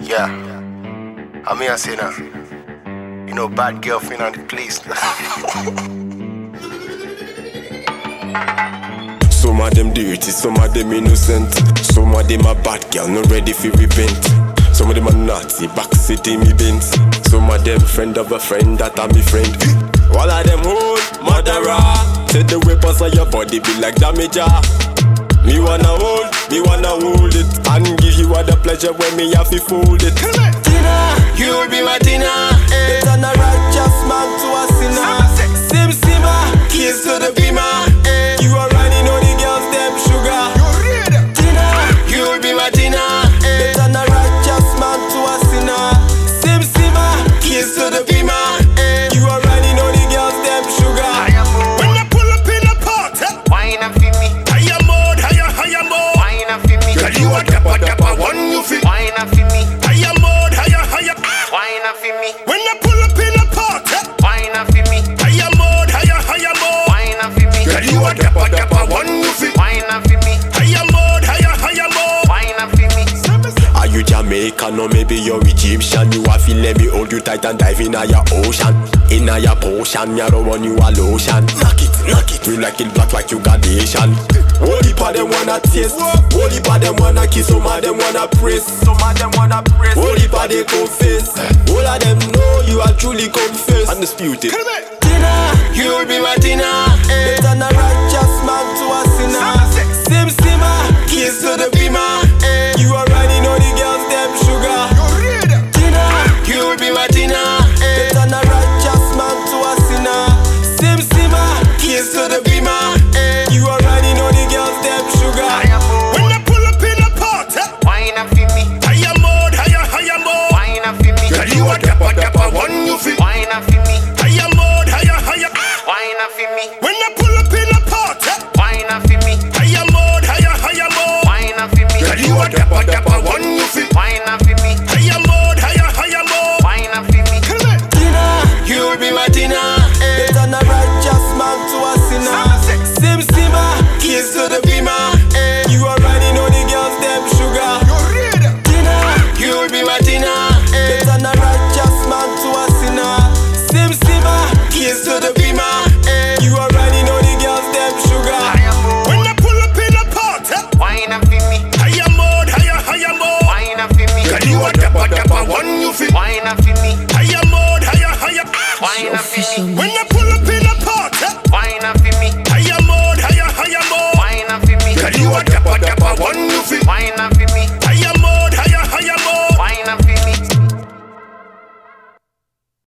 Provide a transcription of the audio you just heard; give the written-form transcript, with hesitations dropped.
Yeah, I'm here saying now. You know, bad girlfriend on the place. Some of them dirty, some of them innocent. Some of them a bad girl, not ready for repent. Some of them are naughty, backseat in me bins. Some of them friend of a friend that are me friend. All of them hold murderer. Said the weapons on your body be like damager. Me wanna hold it and give you all the pleasure when me have to fold it. Tina, you'll be my Tina. Better than a righteous man to a sinner. Sim Simma, kiss to the beamer. You are riding on the girls, them sugar. Tina, you'll be my Tina. Better than a righteous man to a sinner. Sim Simma, kiss to the beamer. You are riding on the girls, them sugar. When I pull up in a party, Wine up for me, higher mode, higher mode. wine up for me, Girl, you a dapper one you feel. wine up for me, Higher mode, higher. wine up for me, When I pull up in a party, wine up for me, higher mode, higher mode. wine up for me, Girl, you a dapper one you feel. wine up for me, Higher mode, higher mode. wine up for me. Are you Jamaican or maybe you're Egyptian? You a feel let me hold you tight and dive in a your ocean. In a your potion, me a run you a lotion. Knock it, we like it black like you Carnation. All the part them wanna taste, all the part them wanna kiss, some of them wanna praise, all the part they confess, all of them know you are truly confessed. Undisputed. Tina, you'll be my Tina. Better than a righteous man to a sinner. Sim Simma, kiss to the beamer.